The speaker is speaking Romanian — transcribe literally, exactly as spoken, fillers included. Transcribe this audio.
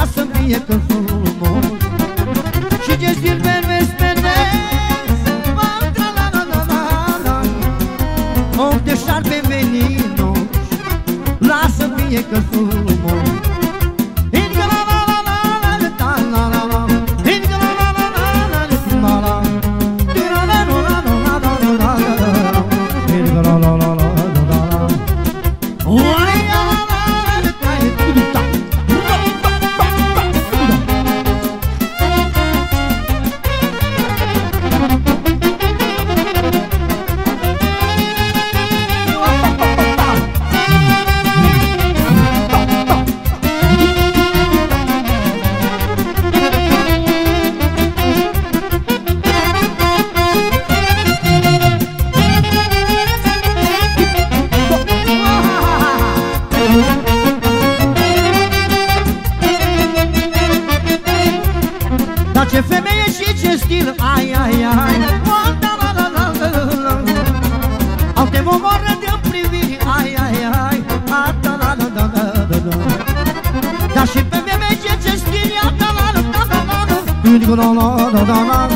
lasă-mi fie că frumos. Și ce stil pervers, pervers, la la la la la la, ochi de șarpe veninoși, lasă-mi fie că frumos. Dar ce femeie și ce stil, ai, ai, ai, oh, da, la, la, la, la, la. Au te omoră de-o priviri, ai, ai, ai, a, da, la, la, la, la, la, la. Dar și femeie și ce stil, ia, da, la, la, la, la, la, la, la, la, la, la, la.